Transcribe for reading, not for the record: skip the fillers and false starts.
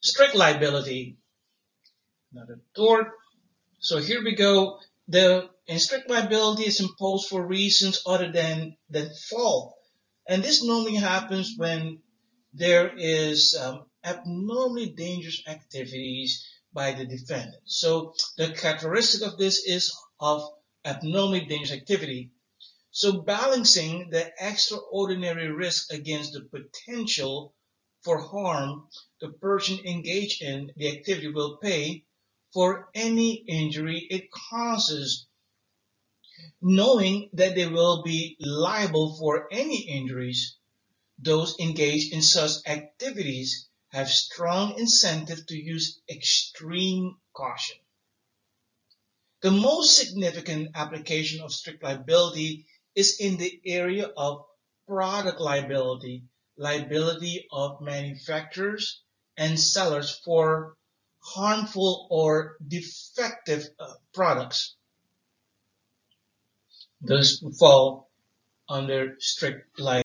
Strict liability, another tort. So here we go. The strict liability is imposed for reasons other than fault. And this normally happens when there is abnormally dangerous activities by the defendant. So the characteristic of this is of abnormally dangerous activity. So balancing the extraordinary risk against the potential for harm the person engaged in the activity will pay for any injury it causes, knowing that they will be liable for any injuries. Those engaged in such activities have strong incentive to use extreme caution. The most significant application of strict liability is in the area of product liability, liability of manufacturers and sellers for harmful or defective products. Those fall under strict liability.